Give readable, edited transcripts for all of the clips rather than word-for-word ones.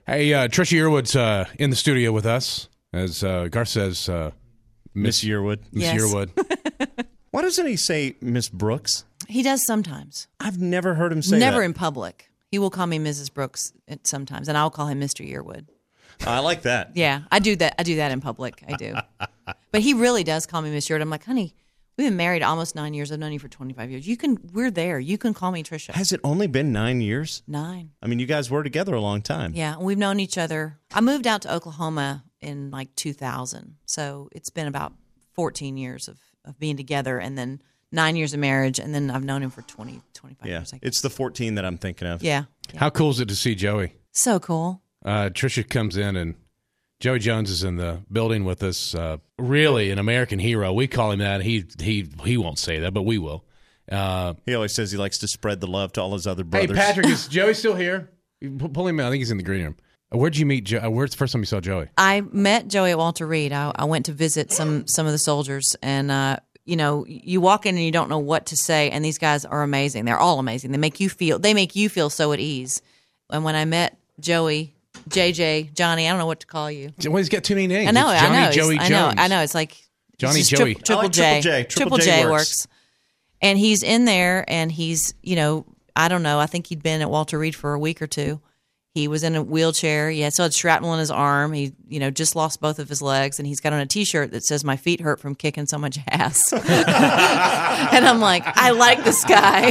Hey, Trisha Yearwood's in the studio with us, as Garth says, Miss Yearwood. Miss Yearwood. Why doesn't he say Miss Brooks? He does sometimes. I've never heard him say Never that. in public. He will call me Mrs. Brooks sometimes, and I'll call him Mr. Yearwood. I like that. Yeah, I do that. I do that in public. I do. But he really does call me Miss Yearwood. I'm like, honey, we've been married almost 9 years. I've known you for 25 years. We're there. You can call me Trisha. Has it only been 9 years? 9. I mean, you guys were together a long time. Yeah, and we've known each other. I moved out to Oklahoma in like 2000, so it's been about 14 years of being together, and then 9 years of marriage, and then I've known him for 25 years. I guess. It's the 14 that I'm thinking of. Yeah. How cool is it to see Joey? So cool. Trisha comes in, and Joey Jones is in the building with us. Really an American hero. We call him that. He won't say that, but we will. He always says he likes to spread the love to all his other brothers. Hey, Patrick, is Joey still here? Pull him out. I think he's in the green room. Where'd you meet Joey? Where's the first time you saw Joey? I met Joey at Walter Reed. I went to visit some of the soldiers, and you walk in and you don't know what to say, and these guys are amazing. They're all amazing. They make you feel so at ease. And when I met Joey, JJ, Johnny, I don't know what to call you. Well, he's got too many names. I know. It's Johnny Joey Jones. I know. It's like Johnny it's Joey. Triple J. Triple J works. And he's in there, and he's I don't know. I think he'd been at Walter Reed for a week or two. He was in a wheelchair. He still had shrapnel in his arm. He, just lost both of his legs, and he's got on a T-shirt that says, "My feet hurt from kicking so much ass." And I'm like, I like this guy.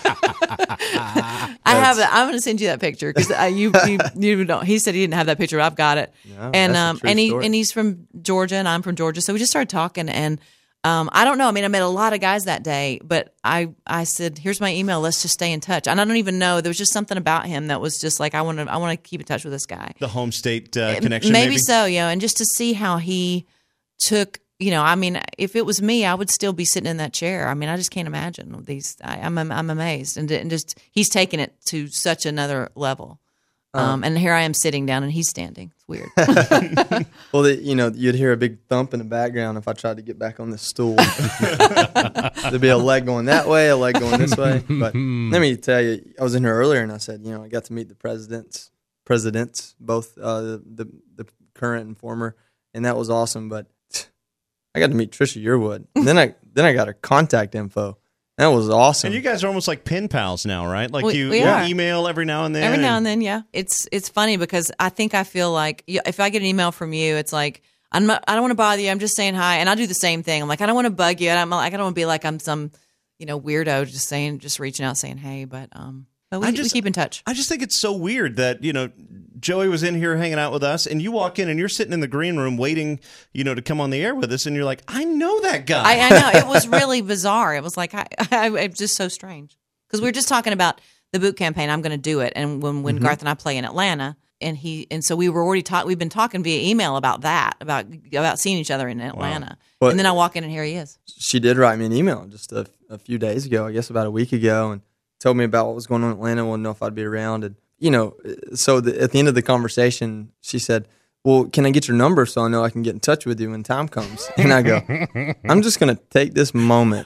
I have it. I'm going to send you that picture because you don't. He said he didn't have that picture, but I've got it. No, and he's from Georgia, and I'm from Georgia, so we just started talking and. I don't know. I mean, I met a lot of guys that day, but I said, "Here's my email. Let's just stay in touch." And I don't even know. There was just something about him that was just like, I want to keep in touch with this guy. The home state connection, maybe so. And just to see how he took. I mean, if it was me, I would still be sitting in that chair. I mean, I just can't imagine these. I'm amazed, and just he's taken it to such another level. And here I am sitting down, and he's standing. It's weird. Well, you'd hear a big thump in the background if I tried to get back on this stool. There'd be a leg going that way, a leg going this way. But let me tell you, I was in here earlier, and I said, I got to meet the presidents, both the current and former, and that was awesome. But I got to meet Trisha Yearwood, and then I got her contact info. That was awesome. And you guys are almost like pen pals now, right? Like we you are. email every now and then. Every now and then, yeah. It's funny because I feel like if I get an email from you, it's like I don't want to bother you. I'm just saying hi, and I do the same thing. I'm like I don't want to bug you. I don't want to be like I'm some weirdo just reaching out saying hey. But we keep in touch. I just think it's so weird that Joey was in here hanging out with us, and you walk in and you're sitting in the green room waiting, to come on the air with us, and you're like, I know that guy. I know. It was really bizarre. It was like, it's just so strange. Because we were just talking about the boot campaign, I'm going to do it. And when Garth and I play in Atlanta, and so we were already we've been talking via email about that, about seeing each other in Atlanta. Wow. And then I walk in and here he is. She did write me an email just a few days ago, I guess about a week ago, and told me about what was going on in Atlanta, wanted to know if I'd be around. And so at the end of the conversation, she said, "Well, can I get your number so I know I can get in touch with you when time comes?" And I go, "I'm just going to take this moment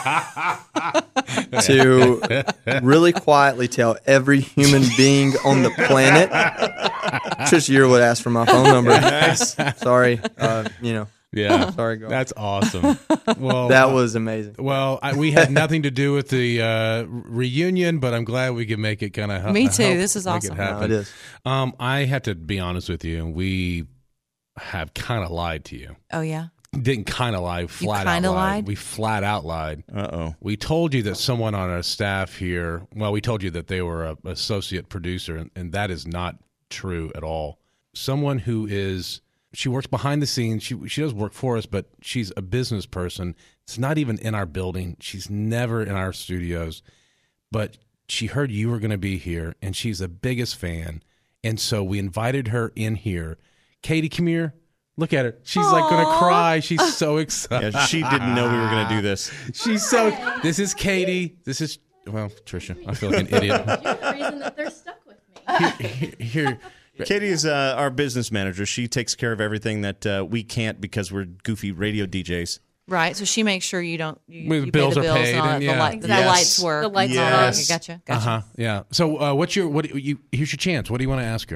to really quietly tell every human being on the planet." Trisha Yearwood asked for my phone number. Sorry, Yeah, sorry, girl. That's awesome. Well, that was amazing. Well, we had nothing to do with the reunion, but I'm glad we could make it kind of. Me too. This is awesome. It is. I have to be honest with you. We have kind of lied to you. Oh yeah. Didn't kind of lie. Flat out lied. We flat out lied. We told you that someone on our staff here. Well, we told you that they were an associate producer, and that is not true at all. Someone who is. She works behind the scenes. She does work for us, but she's a business person. It's not even in our building. She's never in our studios. But she heard you were going to be here, and she's the biggest fan. And so we invited her in here. Katie, come here. Look at her. She's like going to cry. She's so excited. Yeah, she didn't know we were going to do this. This is Katie. This is, Trisha. I feel like an idiot. You're the reason that they're stuck with me. Here. Katie is our business manager. She takes care of everything that we can't because we're goofy radio DJs. Right. So she makes sure you don't. You pay bills the are bills paid and all that. and The lights work. The lights Yes. work. Gotcha. Yeah. So here's your chance. What do you want to ask her?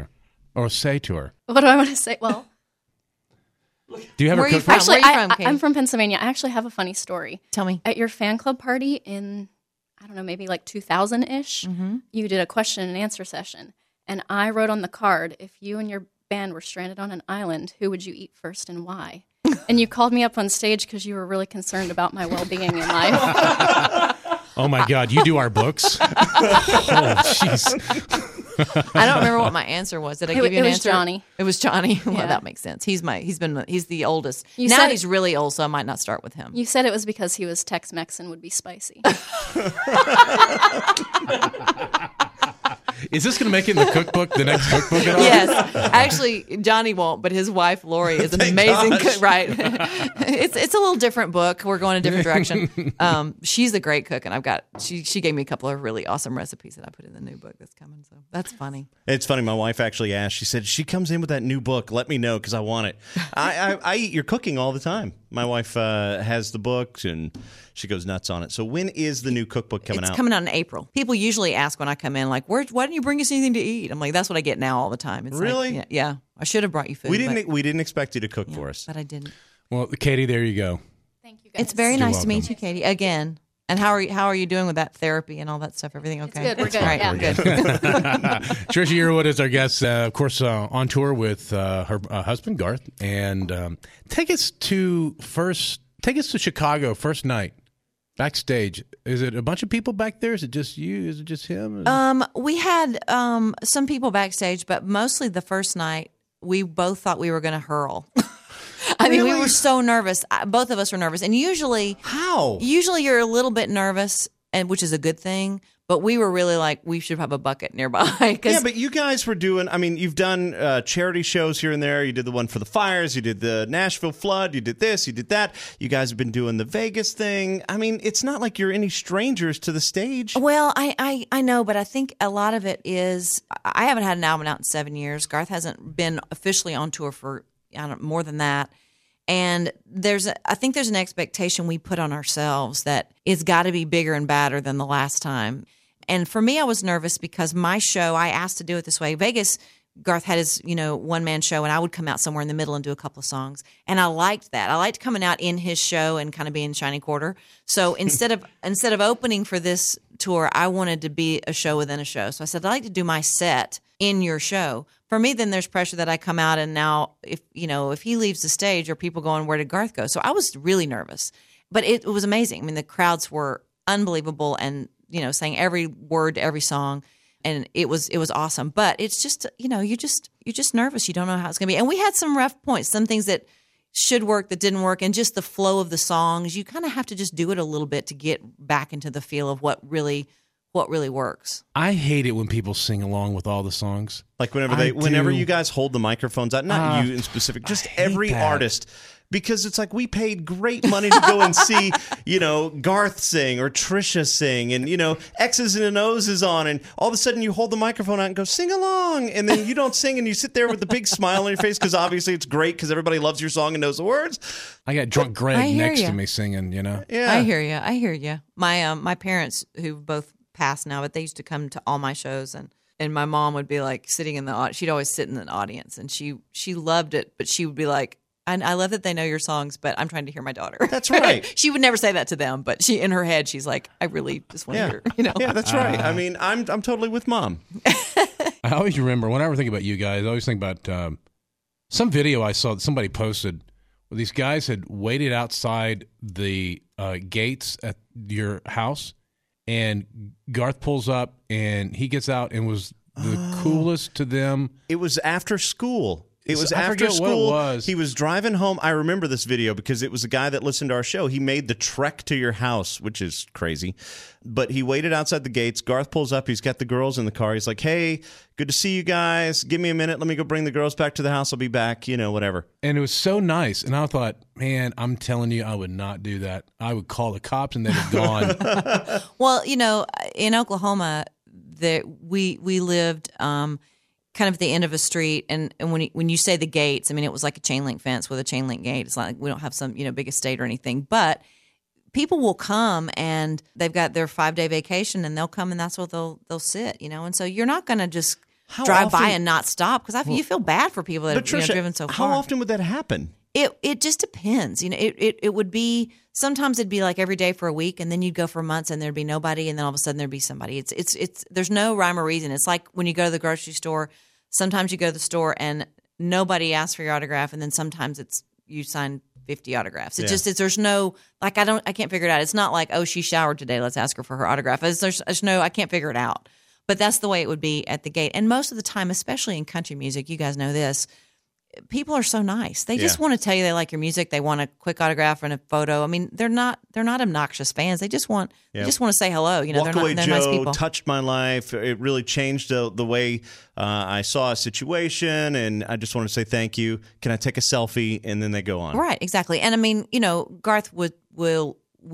Or say to her? What do I want to say? Well, do you have Where her are you from? actually, Where are you from, Katie? I'm from Pennsylvania. I actually have a funny story. Tell me. At your fan club party in, I don't know, maybe like 2000-ish, you did a question and answer session. And I wrote on the card, if you and your band were stranded on an island, who would you eat first and why? And you called me up on stage because you were really concerned about my well-being in life. Oh, my God. You do our books? Oh, jeez. I don't remember what my answer was. Did I give you an answer? It was Johnny. It was Johnny. Well, Yeah. that makes sense. He's the oldest. You now said- he's really old, so I might not start with him. You said it was because he was Tex-Mex and would be spicy. Is this going to make it in the cookbook, the next cookbook at all? Yes, actually, Johnny won't, but his wife Lori is an amazing cook. Right? It's a little different book. We're going a different direction. She's a great cook, and she gave me a couple of really awesome recipes that I put in the new book that's coming. So that's funny. It's funny. My wife actually asked. She said, she comes in with that new book. Let me know because I want it. I eat your cooking all the time. My wife has the books and she goes nuts on it. So when is the new cookbook coming out? It's coming out in April. People usually ask when I come in, like, why didn't you bring us anything to eat? I'm like, that's what I get now all the time. It's Really? Like, yeah. I should have brought you food. We didn't expect you to cook for us. But I didn't. Well, Katie, there you go. Thank you, guys. It's very You're nice welcome. to meet you, Katie, again. And how are you doing with that therapy and all that stuff? Everything okay? It's good. We're good. All right, Yeah. we're good. Trisha Yearwood is our guest, of course, on tour with her husband, Garth. And take us to Chicago first night, backstage. Is it a bunch of people back there? Is it just you? Is it just him? We had some people backstage, but mostly the first night, we both thought we were going to hurl. I mean, we were so nervous. Both of us were nervous. And usually you're a little bit nervous, and which is a good thing. But we were really like, we should have a bucket nearby. Yeah, but you guys were doing, I mean, you've done charity shows here and there. You did the one for the fires. You did the Nashville flood. You did this. You did that. You guys have been doing the Vegas thing. I mean, it's not like you're any strangers to the stage. Well, I know, but I think a lot of it is, I haven't had an album out in 7 years. Garth hasn't been officially on tour for more than that. And I think there's an expectation we put on ourselves that it's got to be bigger and badder than the last time. And for me, I was nervous because my show, I asked to do it this way. Vegas, Garth had his, one-man show, and I would come out somewhere in the middle and do a couple of songs. And I liked that. I liked coming out in his show and kind of being shiny quarter. So instead of opening for this tour, I wanted to be a show within a show. So I said, I'd like to do my set in your show. For me, then there's pressure that I come out and now if he leaves the stage, are people going, where did Garth go? So I was really nervous, but it was amazing. I mean, the crowds were unbelievable and, saying every word to every song. And it was awesome. But it's just, you're just nervous. You don't know how it's going to be. And we had some rough points, some things that should work that didn't work, and just the flow of the songs. You kind of have to just do it a little bit to get back into the feel of what really works. I hate it when people sing along with all the songs. Like whenever you guys hold the microphones out, not you in specific, just every artist. Because it's like we paid great money to go and see, Garth sing or Trisha sing and, X's and O's is on. And all of a sudden you hold the microphone out and go, sing along. And then you don't sing and you sit there with a big smile on your face because obviously it's great because everybody loves your song and knows the words. I got drunk Greg next to me singing, Yeah. I hear you. My parents, who both passed now, but they used to come to all my shows and my mom would be like sitting in the audience. She'd always sit in the audience and she loved it, but she would be like, I love that they know your songs, but I'm trying to hear my daughter. That's right. She would never say that to them, but in her head, she's like, I really just want to hear, Yeah, that's right. I mean, I'm totally with Mom. I always remember, whenever I think about you guys, I always think about some video I saw that somebody posted where these guys had waited outside the gates at your house, and Garth pulls up, and he gets out and was the coolest to them. It was after school. It was I after forget school. what it was. He was driving home. I remember this video because it was a guy that listened to our show. He made the trek to your house, which is crazy. But he waited outside the gates. Garth pulls up. He's got the girls in the car. He's like, hey, good to see you guys. Give me a minute. Let me go bring the girls back to the house. I'll be back, whatever. And it was so nice. And I thought, man, I'm telling you, I would not do that. I would call the cops and they'd have gone. Well, in Oklahoma, we lived kind of at the end of a street, and when you say the gates, I mean, it was like a chain link fence with a chain link gate. It's not like we don't have some big estate or anything, but people will come and they've got their 5-day vacation and they'll come and that's where they'll sit, and so you're not going to just drive by and not stop because you feel bad for people that have driven so far. How often would that happen? It just depends. It would be sometimes it'd be like every day for a week, and then you'd go for months and there'd be nobody, and then all of a sudden there'd be somebody. It's there's no rhyme or reason. It's like when you go to the grocery store. Sometimes you go to the store and nobody asks for your autograph, and then sometimes it's you sign 50 autographs. There's no I can't figure it out. It's not like, oh, she showered today, let's ask her for her autograph. There's no, I can't figure it out. But that's the way it would be at the gate. And most of the time, especially in country music, you guys know this, people are so nice. They just want to tell you they like your music. They want a quick autograph and a photo. I mean, they're not obnoxious fans. They just want to say hello. Walk Away they're Joe nice people. touched my life. It really changed the way I saw a situation, and I just want to say thank you. Can I take a selfie? And then they go on. Right, exactly. And I mean, Garth will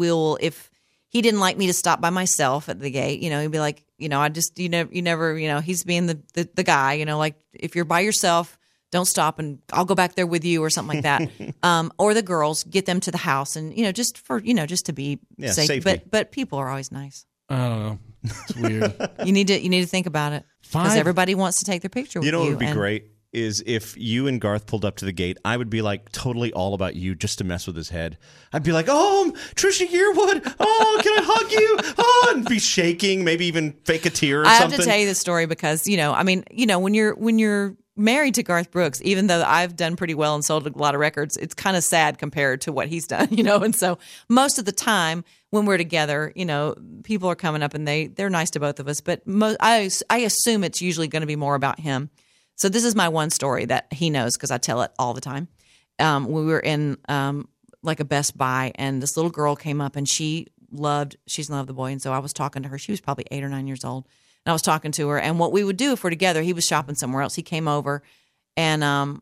if he didn't like me to stop by myself at the gate, he'd be like, I just you never he's being the guy, like if you're by yourself, don't stop and I'll go back there with you or something like that. Or the girls, get them to the house and, just to be safe. Safety. But people are always nice. I don't know. It's weird. You need to think about it because everybody wants to take their picture with you. You know what would be great is if you and Garth pulled up to the gate, I would be like totally all about you just to mess with his head. I'd be like, oh, Trisha Yearwood. Oh, can I hug you? Oh, and be shaking, maybe even fake a tear or something. I have to tell you this story because, when you're married to Garth Brooks, even though I've done pretty well and sold a lot of records, it's kind of sad compared to what he's done, And so most of the time when we're together, people are coming up and they're nice to both of us. But I assume it's usually going to be more about him. So this is my one story that he knows because I tell it all the time. We were in like a Best Buy, and this little girl came up and she's in love with the boy. And so I was talking to her. She was probably 8 or 9 years old. And I was talking to her, and what we would do if we're together, he was shopping somewhere else. He came over, and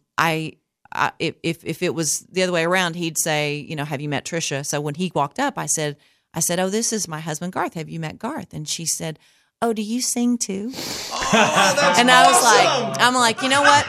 if it was the other way around, he'd say, have you met Trisha? So when he walked up, I said, oh, this is my husband, Garth. Have you met Garth? And she said, oh, do you sing too? Oh, that's and I was awesome. like, you know what?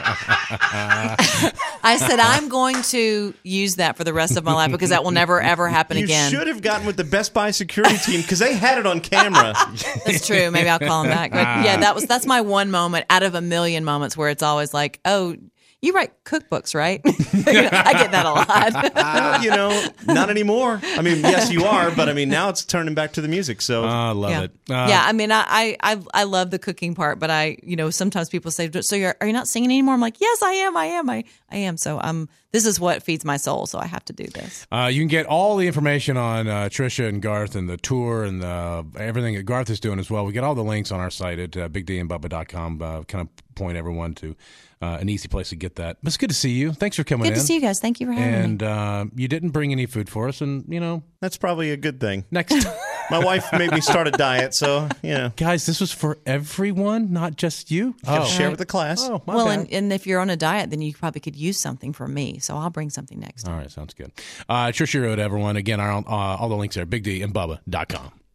I said, I'm going to use that for the rest of my life because that will never, ever happen again. You should have gotten with the Best Buy security team because they had it on camera. That's true. Maybe I'll call him back. But yeah, that's my one moment out of a million moments where it's always like, oh, you write cookbooks, right? I get that a lot. Not anymore. I mean, yes, you are, but I mean, now it's turning back to the music. So I love it. I mean, I love the cooking part, but sometimes people say, "So are you not singing anymore?" I'm like, "Yes, I am. I am." So this is what feeds my soul. So I have to do this. You can get all the information on Trisha and Garth and the tour and everything that Garth is doing as well. We get all the links on our site at BigDandBubba.com. Kind of point everyone to an easy place to get that. But it's good to see you. Thanks for coming in. Good to see you guys. Thank you for having me. And you didn't bring any food for us, and that's probably a good thing. Next, my wife made me start a diet, so guys, this was for everyone, not just you. Share with the class. Oh, my bad. And if you're on a diet, then you probably could use something from me. So I'll bring something next time. All right, sounds good. Trisha Yearwood, everyone. Again, all the links are BigDandBubba.com.